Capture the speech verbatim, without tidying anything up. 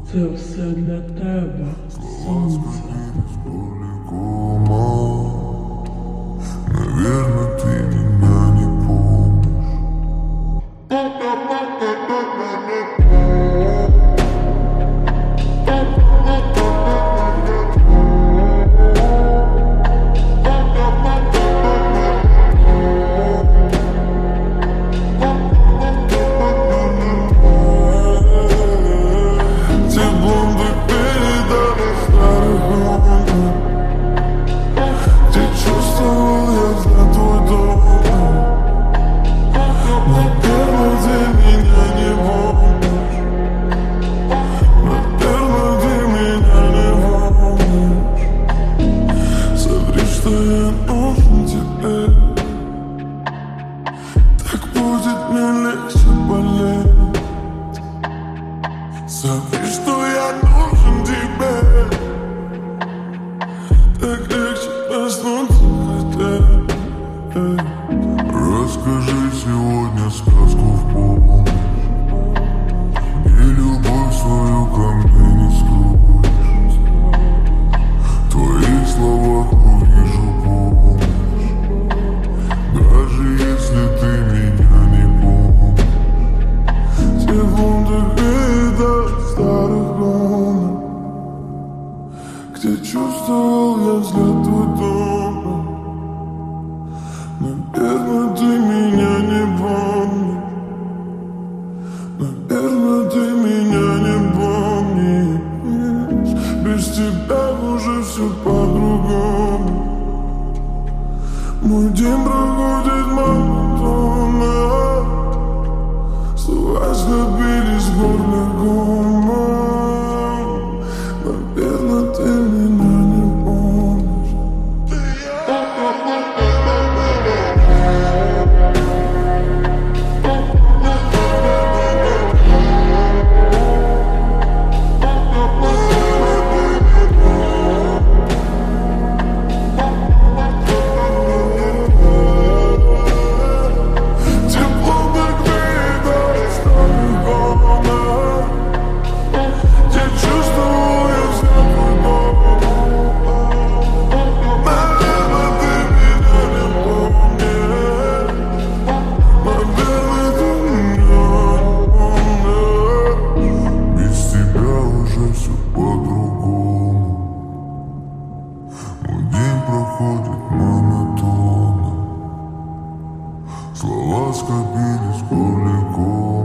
Це все для тебе, сонце. Наверно, ты меня не помнишь. Те бомбы передали старых гонок, где чувствовал я взгляд твой дом. Наверно, ты меня не помнишь. Наверно, ты меня не помнишь. Соври, что я нужен тебе. Так будет мне легче болеть. Соври, что я нужен тебе. Так легче проснуться хотеть. Расскажи сегодня сказку в полночь, и любовь свою ко мне не скроешь. В твоих словах увижу помощь, даже если ты меня не помнишь. Те вундеркинды старых гонок, где чувствовал я взгляд твой дома. Наверно, ты меня не помнишь. Наверно, ты меня не помнишь. Без тебя уже все по-другому. Мой день проходит монотонно. Слова сгубились в горле комом. Наверно, ты меня не помнишь. Тепло как видно старых гонок, где чувствовал я взгляд твой дом. Наверно, ты меня не помнишь. Наверно, ты меня не помнишь. Без тебя уже все по-другому. Мой день проходит монотонно. Слова скопились в горле.